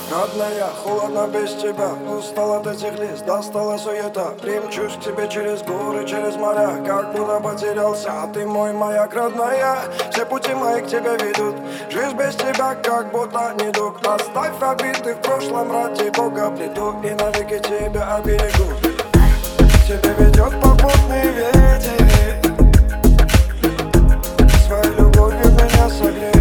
Родная, холодно без тебя. Устал от этих лист, достала суета. Примчусь к тебе через горы, через моря. Как будто потерялся, а ты мой маяк, родная. Все пути мои к тебе ведут. Жизнь без тебя как будто недуг. Оставь обиды в прошлом, ради Бога плету. И навеки тебя оберегу. Тебя ведет попутный ветер. Своей любовью меня согрей.